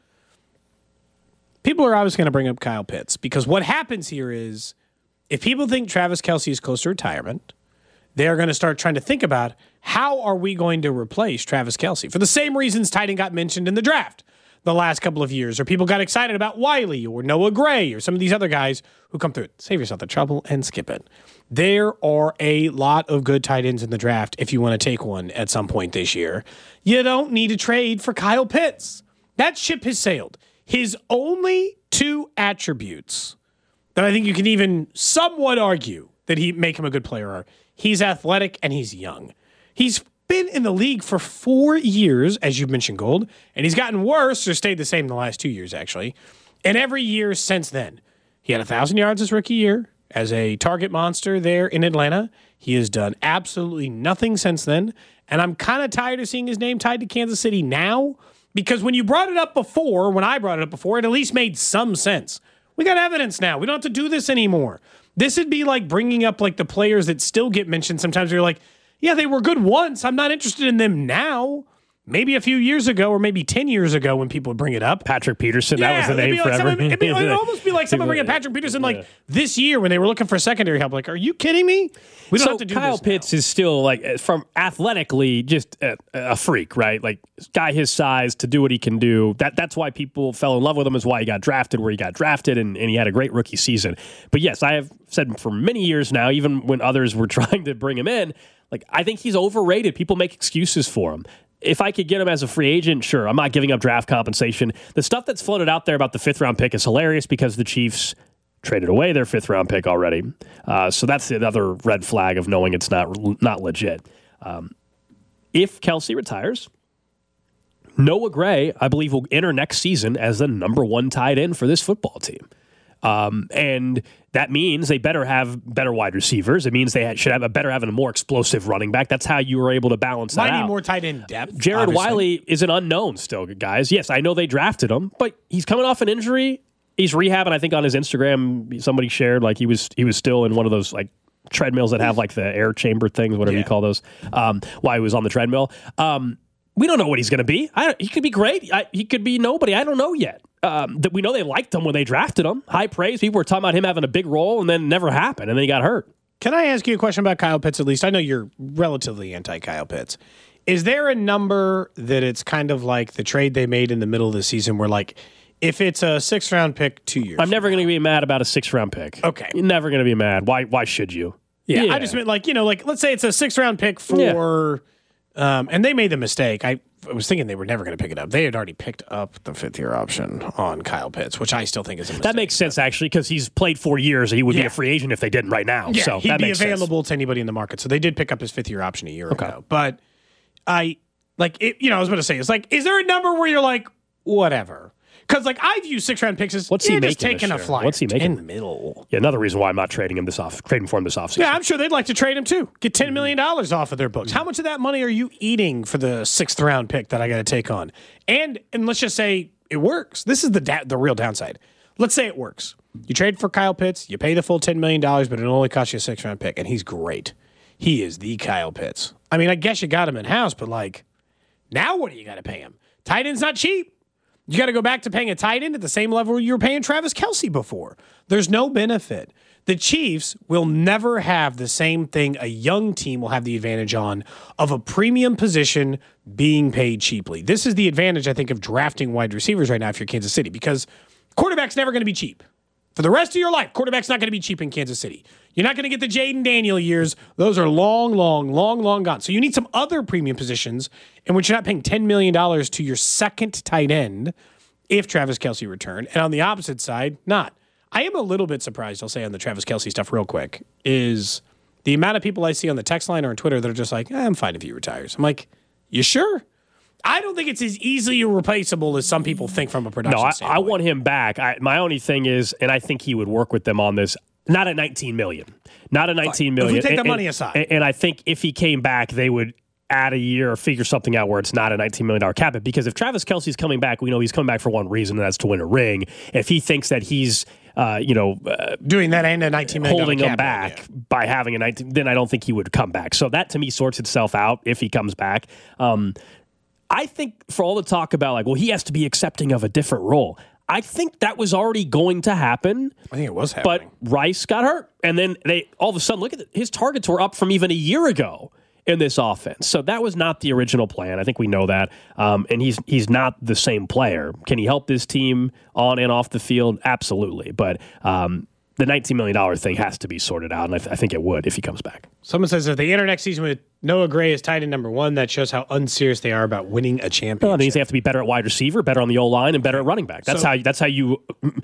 People are always going to bring up Kyle Pitts because what happens here is if people think Travis Kelce is close to retirement, they're going to start trying to think about how are we going to replace Travis Kelce for the same reasons tight end got mentioned in the draft the last couple of years, or people got excited about Wiley or Noah Gray or some of these other guys who come through it. Save yourself the trouble and skip it. There are a lot of good tight ends in the draft if you want to take one at some point this year. You don't need to trade for Kyle Pitts. That ship has sailed. His only two attributes that I think you can even somewhat argue that make him a good player are he's athletic and he's young. He's been in the league for 4 years, as you mentioned, Gold, and he's gotten worse or stayed the same the last 2 years, actually. And every year since then, he had 1,000 yards his rookie year as a target monster there in Atlanta. He has done absolutely nothing since then, and I'm kind of tired of seeing his name tied to Kansas City now because when you brought it up before, when I brought it up before, it at least made some sense. We got evidence now. We don't have to do this anymore. This would be like bringing up like the players that still get mentioned sometimes. You're like, yeah, they were good once. I'm not interested in them now. Maybe a few years ago or maybe 10 years ago when people would bring it up. Patrick Peterson, that was the name forever. It'd almost be like someone bringing Patrick Peterson like this year when they were looking for secondary help. Like, are you kidding me? We don't have to do Kyle this Pitts now. is still like from athletically just a freak, right? Like guy his size to do what he can do. That's why people fell in love with him, is why he got drafted where he got drafted, and he had a great rookie season. But yes, I have said for many years now, even when others were trying to bring him in, like I think he's overrated. People make excuses for him. If I could get him as a free agent, sure. I'm not giving up draft compensation. The stuff that's floated out there about the 5th round pick is hilarious because the Chiefs traded away their 5th round pick already. So that's another red flag of knowing it's not legit. If Kelce retires, Noah Gray, I believe, will enter next season as the number 1 tight end for this football team. And that means they better have better wide receivers. It means they should have better having a more explosive running back. That's how you were able to balance that out. Might need more tight end depth. Jared obviously. Wiley is an unknown still, guys. Yes, I know they drafted him, but he's coming off an injury. He's rehabbing. I think on his Instagram, somebody shared like he was still in one of those like treadmills that have like the air chamber things, whatever you call those. While he was on the treadmill. We don't know what he's going to be. He could be great. He could be nobody. I don't know yet. That we know they liked him when they drafted him. High praise. People were talking about him having a big role, and then it never happened, and then he got hurt. Can I ask you a question about Kyle Pitts at least? I know you're relatively anti-Kyle Pitts. Is there a number that it's kind of like the trade they made in the middle of the season where, like, if it's a 6th round pick 2 years I'm never going to be mad about a 6th round pick. Okay. You're never going to be mad. Why should you? Yeah, I just meant like, let's say it's a 6th round pick for, and they made the mistake. I was thinking they were never going to pick it up. They had already picked up the 5th year option on Kyle Pitts, which I still think is a mistake. That makes sense, actually, because he's played 4 years and he would be a free agent if they didn't right now. Yeah, so he'd that be makes available to anybody in the market. So they did pick up his 5th year option a year ago. But I was going to say, it's like, is there a number where you're like, whatever? Because like I view 6th round picks as What's he just making taking a this year? flyer. What's he making? In the middle. Yeah, another reason why I'm not trading for him this offseason. Yeah, I'm sure they'd like to trade him too. Get $10 million off of their books. How much of that money are you eating for the 6th round pick that I got to take on? And let's just say it works. This is the real downside. Let's say it works. You trade for Kyle Pitts, you pay the full $10 million, but it only costs you a 6th round pick, and he's great. He is the Kyle Pitts. I mean, I guess you got him in house, but like, now what do you got to pay him? Tight end's not cheap. You got to go back to paying a tight end at the same level you were paying Travis Kelce before. There's no benefit. The Chiefs will never have the same thing a young team will have the advantage on of a premium position being paid cheaply. This is the advantage, I think, of drafting wide receivers right now if you're Kansas City, because quarterback's never going to be cheap. For the rest of your life, quarterback's not going to be cheap in Kansas City. You're not going to get the Jaden Daniel years. Those are long gone. So you need some other premium positions in which you're not paying $10 million to your second tight end if Travis Kelce returned. And on the opposite side, not. I am a little bit surprised, I'll say on the Travis Kelce stuff real quick, is the amount of people I see on the text line or on Twitter that are just like, I'm fine if he retires. I'm like, you sure? I don't think it's as easily replaceable as some people think from a production standpoint. I want him back. My only thing is, and I think he would work with them on this, not at $19 million. Not at $19 million. If we take the money aside. And I think if he came back, they would add a year or figure something out where it's not a $19 million cap hit. Because if Travis Kelce's coming back, we know he's coming back for one reason, and that's to win a ring. If he thinks that he's doing that and a $19 million holding cap him back by having a 19, then I don't think he would come back. So that to me sorts itself out if he comes back. I think for all the talk about like, well, he has to be accepting of a different role. I think that was already going to happen. I think it was happening. But Rice got hurt, and then they all of a sudden, look at his targets were up from even a year ago in this offense. So that was not the original plan. I think we know that. And he's not the same player. Can he help this team on and off the field? Absolutely. But the $19 million thing has to be sorted out, and I think it would if he comes back. Someone says if they enter next season with Noah Gray as tight end number 1, that shows how unserious they are about winning a championship. Well, that means they have to be better at wide receiver, better on the O-line, and better at running back. That's how you're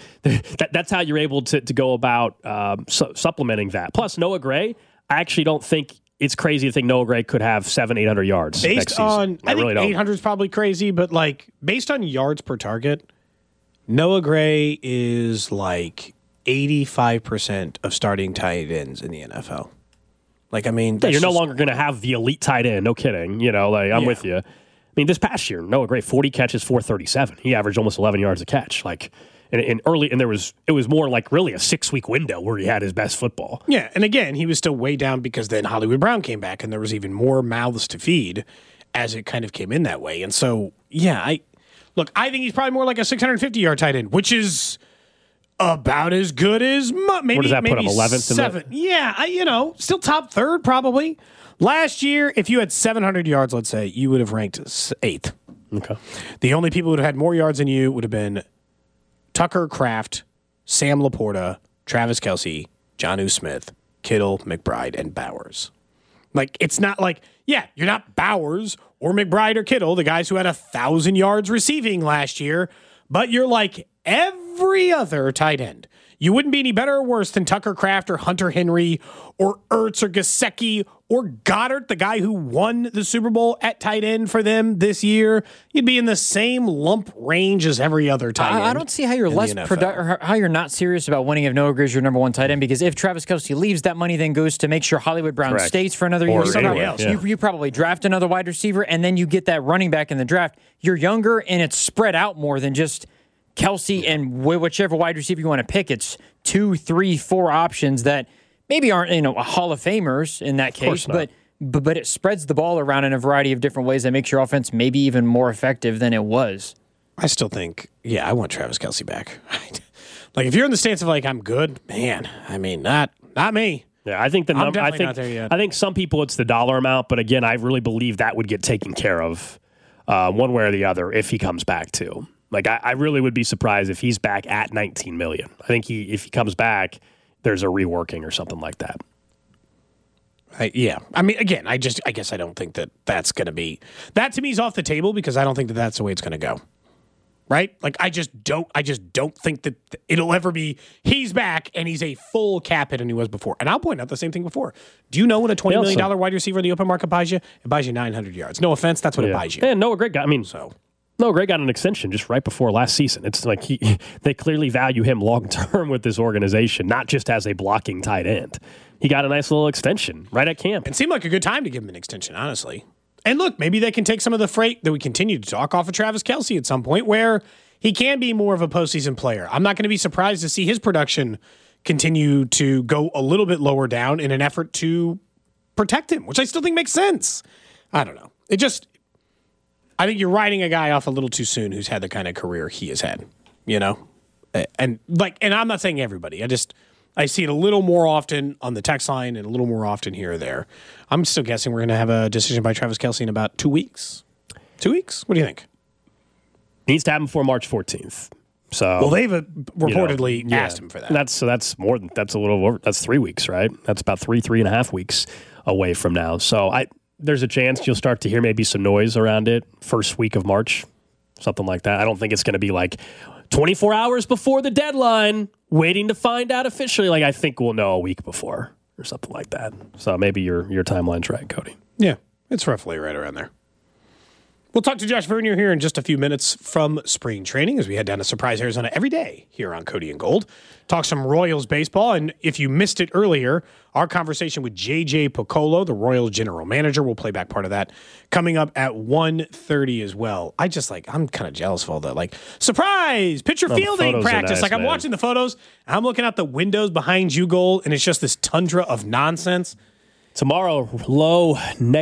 able to go about supplementing that. Plus, Noah Gray, I actually don't think it's crazy to think Noah Gray could have 700-800 yards based on. I think really 800 is probably crazy, but like based on yards per target, Noah Gray is like 85% of starting tight ends in the NFL. Like, I mean, you're no longer going to have the elite tight end. No kidding. I'm with you. I mean, this past year, Noah Gray, 40 catches, 437. He averaged almost 11 yards a catch. Like, it was more like really a 6-week window where he had his best football. Yeah, and again, he was still way down because then Hollywood Brown came back, and there was even more mouths to feed as it kind of came in that way. And so, yeah, I think he's probably more like a 650-yard tight end, which is about as good as maybe. What does that put him? 11th? 7th. Yeah, still top third probably. Last year, if you had 700 yards, let's say, you would have ranked 8th. Okay. The only people who would have had more yards than you would have been Tucker Kraft, Sam Laporta, Travis Kelce, Jonnu Smith, Kittle, McBride, and Bowers. Like, it's not like, yeah, you're not Bowers or McBride or Kittle, the guys who had 1,000 yards receiving last year, but you're like every other tight end. You wouldn't be any better or worse than Tucker Kraft or Hunter Henry or Ertz or Gesicki or Goddard, the guy who won the Super Bowl at tight end for them this year. You'd be in the same lump range as every other tight end. I don't see how you're less productive, how you're not serious about winning if Noah Gray's your number 1 tight end, because if Travis Kelce leaves, that money then goes to make sure Hollywood Brown stays for another year. Or somebody else. Yeah. You probably draft another wide receiver, and then you get that running back in the draft. You're younger, and it's spread out more than just Kelce and whichever wide receiver you want to pick. It's 2, 3, 4 options that maybe aren't Hall of Famers in that case, but it spreads the ball around in a variety of different ways that makes your offense maybe even more effective than it was. I still think, I want Travis Kelce back. Like, if you're in the stance of like, I'm good, man, I mean, not me. Yeah, I think the number. I'm definitely not there yet. I think some people it's the dollar amount, but again, I really believe that would get taken care of one way or the other if he comes back too. Like, I really would be surprised if he's back at $19 million. I think if he comes back, there's a reworking or something like that. I mean, again, I guess I don't think that's going to be that to me is off the table because I don't think that's the way it's going to go. Right? Like, I just don't think that it'll ever be he's back and he's a full cap hit than he was before. And I'll point out the same thing before. Do you know what a $20 million wide receiver in the open market buys you? It buys you 900 yards. No offense, that's what it buys you. And Noah Gray got Gray got an extension just right before last season. It's like they clearly value him long term with this organization, not just as a blocking tight end. He got a nice little extension right at camp. It seemed like a good time to give him an extension, honestly. And look, maybe they can take some of the freight that we continue to talk off of Travis Kelce at some point where he can be more of a postseason player. I'm not going to be surprised to see his production continue to go a little bit lower down in an effort to protect him, which I still think makes sense. I don't know. I think you're writing a guy off a little too soon who's had the kind of career he has had, And I'm not saying everybody. I see it a little more often on the text line and a little more often here or there. I'm still guessing we're going to have a decision by Travis Kelce in about 2 weeks. 2 weeks? What do you think? Needs to happen before March 14th. So, well, they've reportedly asked him for that. That's a little over. That's 3 weeks, right? That's about 3.5 weeks away from now. So there's a chance you'll start to hear maybe some noise around it first week of March, something like that. I don't think it's going to be like 24 hours before the deadline, waiting to find out officially. Like, I think we'll know a week before or something like that. So maybe your timeline's right, Cody. Yeah, it's roughly right around there. We'll talk to Josh Vernier here in just a few minutes from spring training as we head down to Surprise, Arizona every day here on Cody and Gold. Talk some Royals baseball. And if you missed it earlier, our conversation with J.J. Picollo, the Royals general manager, we'll play back part of that coming up at 1:30 as well. I'm kind of jealous of all that. Surprise! Pitcher fielding practice. Nice, I'm man. watching the photos. I'm looking out the windows behind you, Gold, and it's just this tundra of nonsense. Tomorrow, low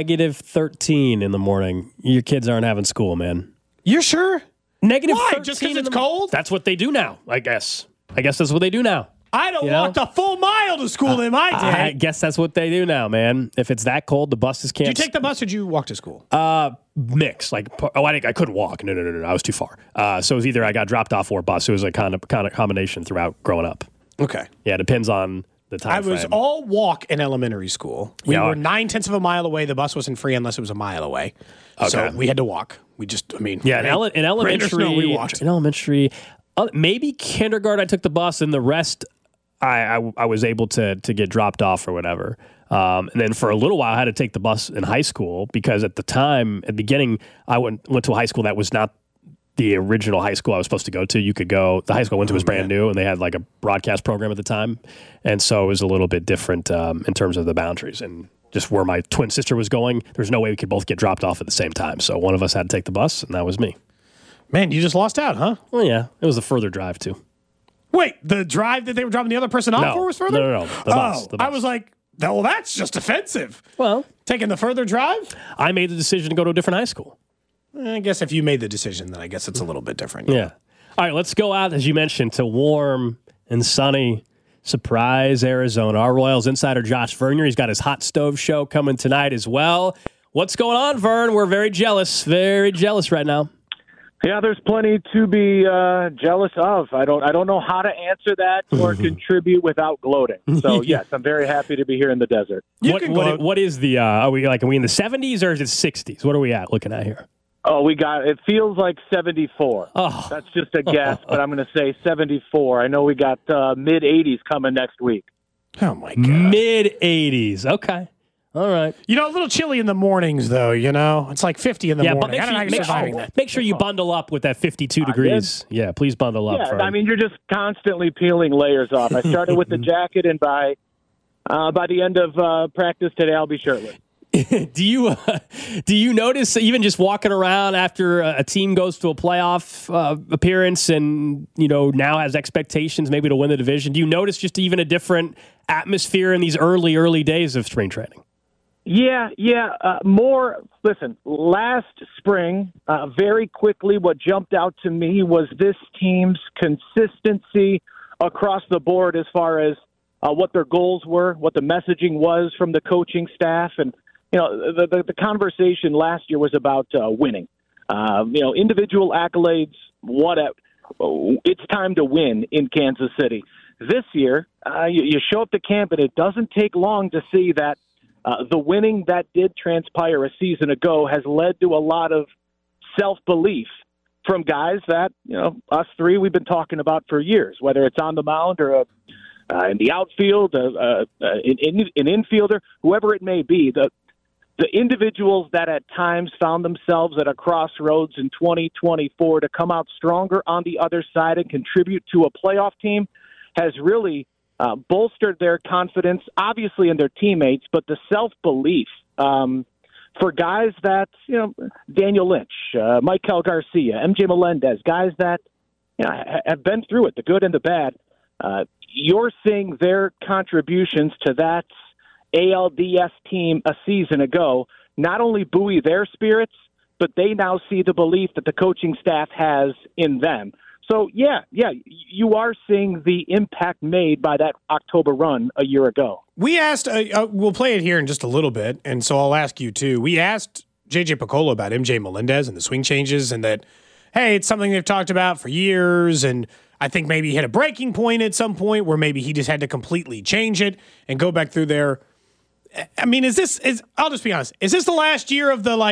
-13 in the morning. Your kids aren't having school, man. You're sure? Negative Why? 13 Just because it's in cold? That's what they do now, I guess. That's what they do now. I don't walk a full mile to school in my day. I guess that's what they do now, man. If it's that cold, the buses can't. Did you take the bus or did you walk to school? Mix. I couldn't walk. No. I was too far. So it was either I got dropped off or bus. It was a kind of combination throughout growing up. Okay. Yeah, it depends on the time I was frame. all walk in elementary school. We were 9/10 of a mile away. The bus wasn't free unless it was a mile away. Okay. So we had to walk. In elementary, maybe kindergarten, I took the bus, and the rest, I was able to get dropped off or whatever. And then for a little while, I had to take the bus in high school because at the time, at the beginning, I went to a high school that was not the original high school I was supposed to go to. You could go, the high school I went to was brand new, and they had a broadcast program at the time. And so it was a little bit different in terms of the boundaries. And just where my twin sister was going, there's no way we could both get dropped off at the same time. So one of us had to take the bus, and that was me. Man, you just lost out, huh? Well, yeah. It was a further drive, too. Wait, the drive that they were dropping the other person off for was further? No. The bus. I was like, well, that's just offensive. Well, taking the further drive? I made the decision to go to a different high school. I guess if you made the decision, then I guess it's a little bit different. Yeah. All right, let's go out, as you mentioned, to warm and sunny Surprise, Arizona. Our Royals insider, Josh Vernier, he's got his hot stove show coming tonight as well. What's going on, Vern? We're very jealous right now. Yeah, there's plenty to be jealous of. I don't know how to answer that or contribute without gloating. So yes, I'm very happy to be here in the desert. What is the? Are we in the 70s or is it 60s? What are we at looking at here? Oh, it feels like 74. Oh. That's just a guess, but I'm going to say 74. I know we got mid-80s coming next week. Oh, my God. Mid-80s. Okay. All right. A little chilly in the mornings, though, It's like 50 in the morning. Make sure you bundle up with that 52 degrees. Yeah, please bundle up. Yeah, you're just constantly peeling layers off. I started with the jacket, and by the end of practice today, I'll be shirtless. Do you notice, even just walking around after a team goes to a playoff appearance and now has expectations maybe to win the division, do you notice just even a different atmosphere in these early days of spring training? Yeah. More. Listen, last spring, very quickly, what jumped out to me was this team's consistency across the board as far as what their goals were, what the messaging was from the coaching staff, and the conversation last year was about winning. Individual accolades. It's time to win in Kansas City. This year, you show up to camp, and it doesn't take long to see that the winning that did transpire a season ago has led to a lot of self-belief from guys that, us three we've been talking about for years, whether it's on the mound or in the outfield, an infielder, whoever it may be. The individuals that at times found themselves at a crossroads in 2024 to come out stronger on the other side and contribute to a playoff team has really bolstered their confidence, obviously in their teammates, but the self-belief for guys that, Daniel Lynch, Maikel Garcia, MJ Melendez, guys that have been through it, the good and the bad. You're seeing their contributions to that ALDS team a season ago not only buoy their spirits, but they now see the belief that the coaching staff has in them. So, yeah, you are seeing the impact made by that October run a year ago. We asked, we'll play it here in just a little bit, and so I'll ask you too. We asked J.J. Picollo about MJ Melendez and the swing changes and that, hey, it's something they've talked about for years, and I think maybe he hit a breaking point at some point where maybe he just had to completely change it and go back through there. I mean, I'll just be honest. Is this the last year of the,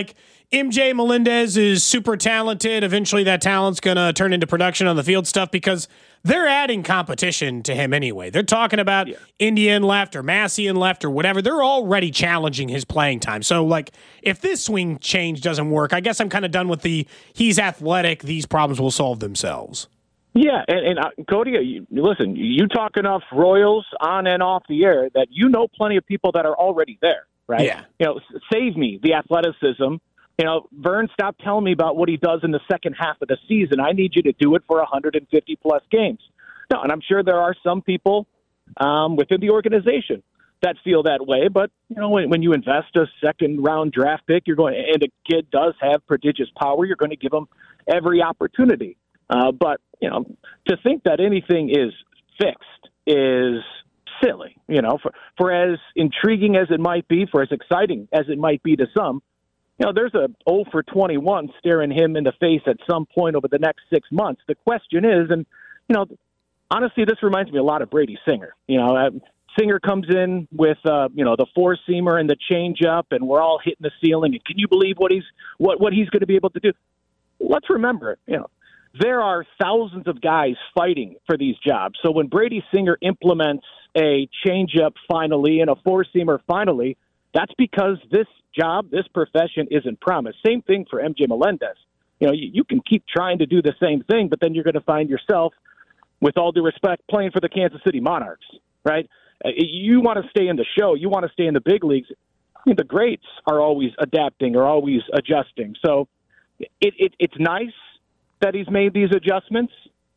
MJ Melendez is super talented. Eventually that talent's going to turn into production on the field stuff because they're adding competition to him anyway. They're talking about Indian left or Massian left or whatever. They're already challenging his playing time. So, like, if this swing change doesn't work, I guess I'm kind of done with he's athletic, these problems will solve themselves. Yeah, and Cody, listen, you talk enough Royals on and off the air that you know plenty of people that are already there, right? Yeah. Save me the athleticism. Vern, stop telling me about what he does in the second half of the season. I need you to do it for 150-plus games. No, and I'm sure there are some people within the organization that feel that way. But, when you invest a second-round draft pick, and a kid does have prodigious power, you're going to give him every opportunity. But, to think that anything is fixed is silly. For as intriguing as it might be, for as exciting as it might be to some, there's a 0 for 21 staring him in the face at some point over the next 6 months. The question is, and, honestly, this reminds me a lot of Brady Singer. Singer comes in with, the four-seamer and the changeup, and we're all hitting the ceiling. And can you believe what he's going to be able to do? Let's remember, there are thousands of guys fighting for these jobs. So when Brady Singer implements a changeup finally and a four-seamer finally, that's because this job, this profession isn't promised. Same thing for MJ Melendez. You can keep trying to do the same thing, but then you're going to find yourself, with all due respect, playing for the Kansas City Monarchs, right? You want to stay in the show. You want to stay in the big leagues. The greats are always adapting or always adjusting. So it's nice that he's made these adjustments.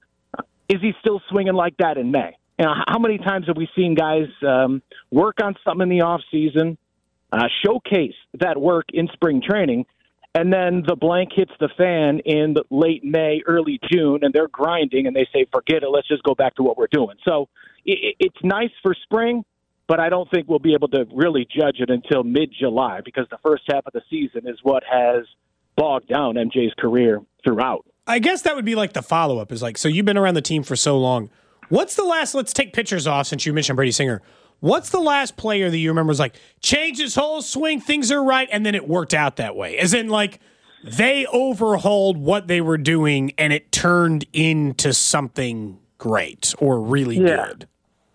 Is he still swinging like that in May? How many times have we seen guys work on something in the off season, showcase that work in spring training, and then the blank hits the fan in late May, early June, and they're grinding, and they say, forget it, let's just go back to what we're doing. So it's nice for spring, but I don't think we'll be able to really judge it until mid-July because the first half of the season is what has bogged down MJ's career throughout. I guess that would be like the follow-up is like, so you've been around the team for so long. What's the last, let's take pitchers off since you mentioned Brady Singer. What's the last player that you remember was like, changed his whole swing, things are right, and then it worked out that way? As in, like, they overhauled what they were doing and it turned into something great or really good.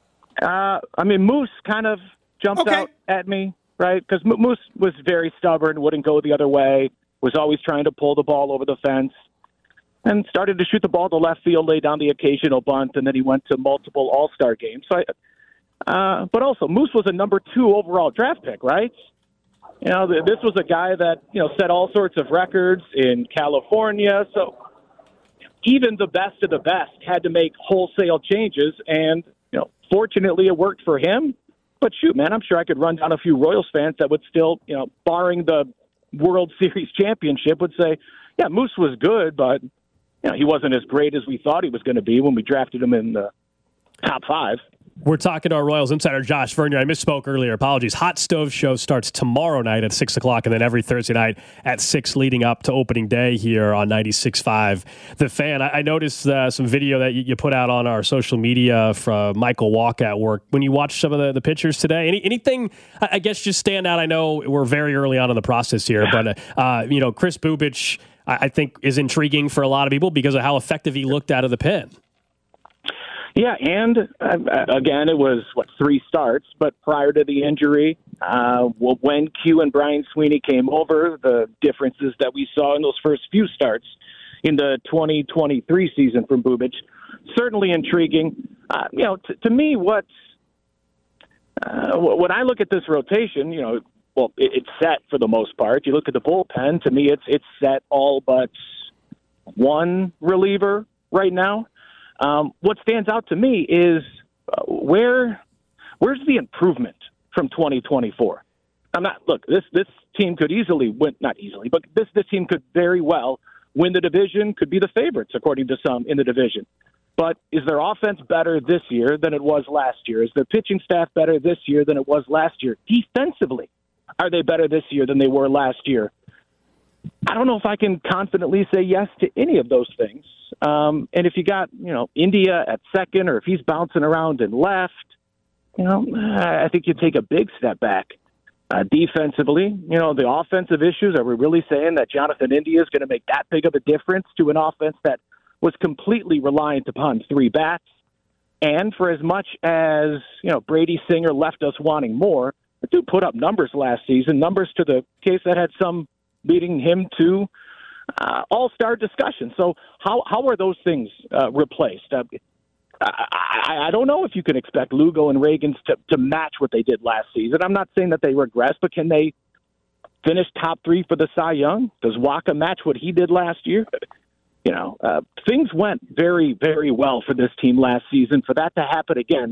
Moose kind of jumped out at me, right? Because Moose was very stubborn, wouldn't go the other way, was always trying to pull the ball over the fence, and started to shoot the ball to left field, lay down the occasional bunt, and then he went to multiple All-Star games. So but also, Moose was a number 2 overall draft pick, right? This was a guy that, set all sorts of records in California. So even the best of the best had to make wholesale changes. And, fortunately it worked for him. But shoot, man, I'm sure I could run down a few Royals fans that would still, barring the World Series championship, would say, yeah, Moose was good, but he wasn't as great as we thought he was going to be when we drafted him in the top 5. We're talking to our Royals insider, Josh Vernier. I misspoke earlier. Apologies. Hot Stove Show starts tomorrow night at 6 o'clock and then every Thursday night at 6 leading up to opening day here on 96.5 The Fan. I noticed some video that you put out on our social media from Michael Walk at work. When you watch some of the pictures today, anything, I guess, just stand out? I know we're very early on in the process here, but, Kris Bubic, I think, is intriguing for a lot of people because of how effective he looked out of the pen. Yeah, and again, it was, 3 starts, but prior to the injury, when Q and Brian Sweeney came over, the differences that we saw in those first few starts in the 2023 season from Bubic, certainly intriguing. To me, when I look at this rotation, it's set for the most part. You look at the bullpen, to me, it's set all but one reliever right now. What stands out to me is where's the improvement from 2024? This team could easily win, not easily, but this team could very well win the division, could be the favorites, according to some, in the division. But is their offense better this year than it was last year? Is their pitching staff better this year than it was last year? Defensively, are they better this year than they were last year? I don't know if I can confidently say yes to any of those things. And if you got, India at second, or if he's bouncing around in left, I think you take a big step back. Defensively, the offensive issues, are we really saying that Jonathan India is going to make that big of a difference to an offense that was completely reliant upon three bats? And for as much as, Brady Singer left us wanting more, the dude put up numbers last season, numbers to the case that had some leading him to all-star discussion. So how are those things replaced? I don't know if you can expect Lugo and Reagans to match what they did last season. I'm not saying that they regress, but can they finish top 3 for the Cy Young? Does Waka match what he did last year? Things went very, very well for this team last season. For that to happen again,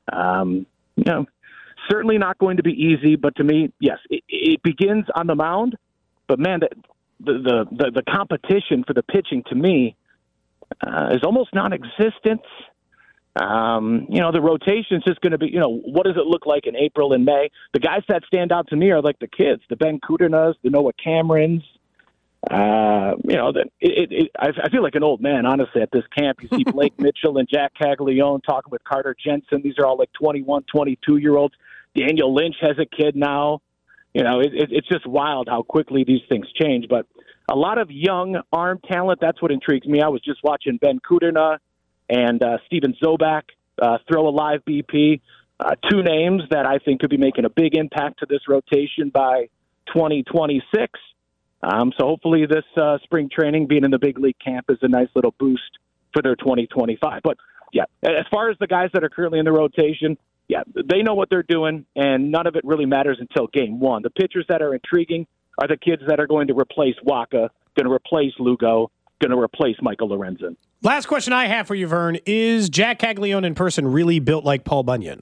certainly not going to be easy. But to me, yes, it begins on the mound. But man, the competition for the pitching to me is almost non-existent. The rotation is just going to be, what does it look like in April and May? The guys that stand out to me are like the kids, the Ben Kudernas, the Noah Camerons. I feel like an old man, honestly, at this camp. You see Blake Mitchell and Jack Caglione talking with Carter Jensen. These are all like 21, 22-year-olds. Daniel Lynch has a kid now. It's just wild how quickly these things change. But a lot of young arm talent, that's what intrigues me. I was just watching Ben Kuderna and Steven Zobak throw a live BP. Two names that I think could be making a big impact to this rotation by 2026. So hopefully this spring training, being in the big league camp, is a nice little boost for their 2025. But, yeah, as far as the guys that are currently in the rotation, yeah, they know what they're doing, and none of it really matters until game one. The pitchers that are intriguing are the kids that are going to replace Waka, going to replace Lugo, going to replace Michael Lorenzen. Last question I have for you, Vern. Is Jack Caglione in person really built like Paul Bunyan?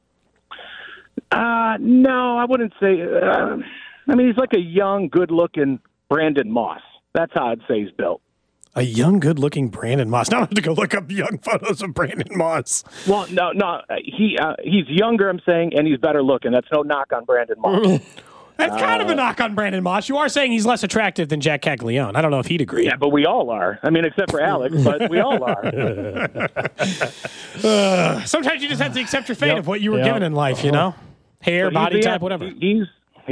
No, I wouldn't say. He's like a young, good-looking Brandon Moss. That's how I'd say he's built. A young, good-looking Brandon Moss. Now I have to go look up young photos of Brandon Moss. Well, no, he's younger, I'm saying, and he's better looking. That's no knock on Brandon Moss. That's kind of a knock on Brandon Moss. You are saying he's less attractive than Jack Caglione. I don't know if he'd agree. Yeah, but we all are. Except for Alex, but we all are. Sometimes you just have to accept your fate of what you were given in life, Hair, body type, whatever. He's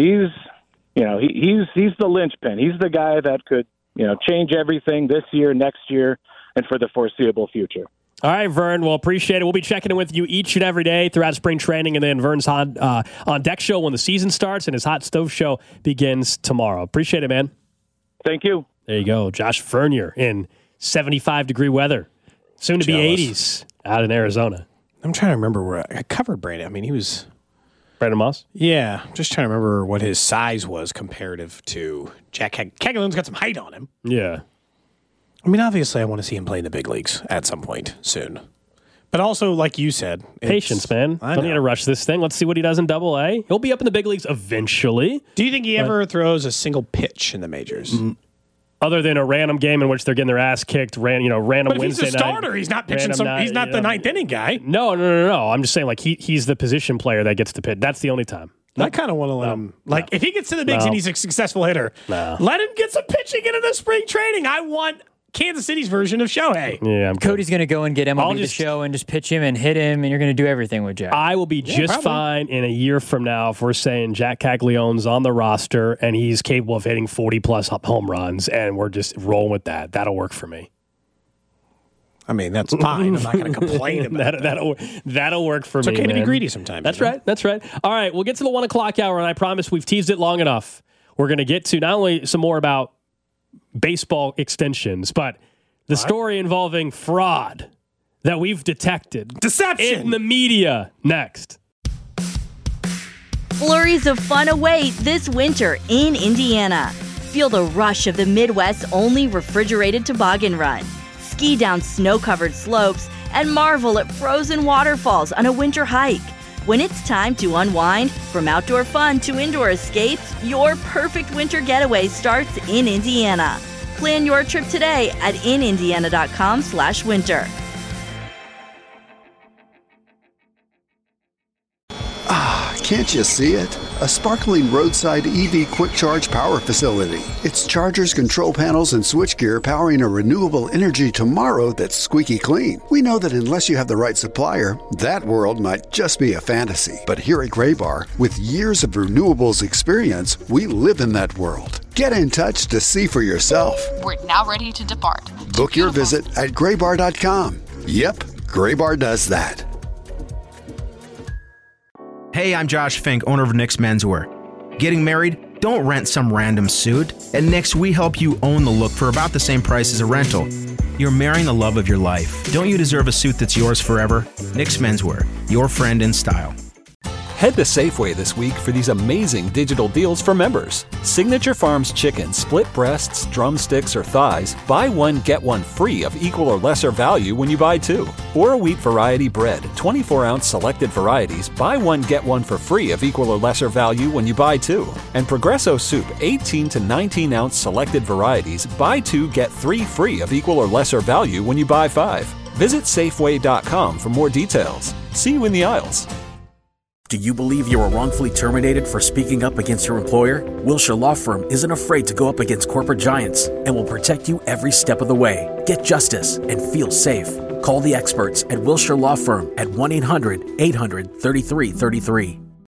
the linchpin. He's the guy that could, change everything this year, next year, and for the foreseeable future. All right, Vern. Well, appreciate it. We'll be checking in with you each and every day throughout spring training, and then Vern's on deck show when the season starts, and his hot stove show begins tomorrow. Appreciate it, man. Thank you. There you go, Josh Vernier in 75-degree weather, soon to be 80s out in Arizona. I'm trying to remember where I covered Brandon. He was Brandon Moss. Yeah, I'm just trying to remember what his size was comparative to Jack Caglione's got some height on him. Yeah. Obviously, I want to see him play in the big leagues at some point soon. But also, like you said, patience, man. Don't need to rush this thing. Let's see what he does in Double-A. He'll be up in the big leagues eventually. Do you think he ever throws a single pitch in the majors? Other than a random game in which they're getting their ass kicked, random but Wednesday he's the starter. He's not pitching. He's not the ninth inning guy. No. I'm just saying, he's the position player that gets to pitch. That's the only time. I kind of want to let him. If he gets to the bigs and he's a successful hitter, let him get some pitching into the spring training. I want Kansas City's version of Shohei. Yeah, Cody's going to go and get MLB The Show and just pitch him and hit him, and you're going to do everything with Jack. I will be just fine in a year from now if we're saying Jack Caglione's on the roster and he's capable of hitting 40-plus home runs, and we're just rolling with that. That'll work for me. That's fine. I'm not going to complain about that. That'll work for me. It's okay to be greedy sometimes. That's right. That's right. All right, we'll get to the 1 o'clock hour, and I promise we've teased it long enough. We're going to get to not only some more about baseball extensions, but the story involving fraud that we've detected. Deception in the media next. Flurries of fun await this winter in Indiana. Feel the rush of the Midwest's only refrigerated toboggan run. Ski down snow-covered slopes and marvel at frozen waterfalls on a winter hike. When it's time to unwind, from outdoor fun to indoor escapes, your perfect winter getaway starts in Indiana. Plan your trip today at inindiana.com/winter. Can't you see it? A sparkling roadside EV quick charge power facility. It's chargers, control panels, and switchgear powering a renewable energy tomorrow that's squeaky clean. We know that unless you have the right supplier, that world might just be a fantasy. But here at Graybar, with years of renewables experience, we live in that world. Get in touch to see for yourself. We're now ready to depart. Book your visit at graybar.com. Yep, Graybar does that. Hey, I'm Josh Fink, owner of Nick's Menswear. Getting married? Don't rent some random suit. At Nick's, we help you own the look for about the same price as a rental. You're marrying the love of your life. Don't you deserve a suit that's yours forever? Nick's Menswear, your friend in style. Head to Safeway this week for these amazing digital deals for members. Signature Farms chicken, split breasts, drumsticks, or thighs, buy one, get one free of equal or lesser value when you buy two. Or wheat variety bread, 24-ounce selected varieties, buy one, get one for free of equal or lesser value when you buy two. And Progresso soup, 18 to 19-ounce selected varieties, buy two, get three free of equal or lesser value when you buy five. Visit Safeway.com for more details. See you in the aisles. Do you believe you were wrongfully terminated for speaking up against your employer? Wilshire Law Firm isn't afraid to go up against corporate giants and will protect you every step of the way. Get justice and feel safe. Call the experts at Wilshire Law Firm at 1-800-800-3333.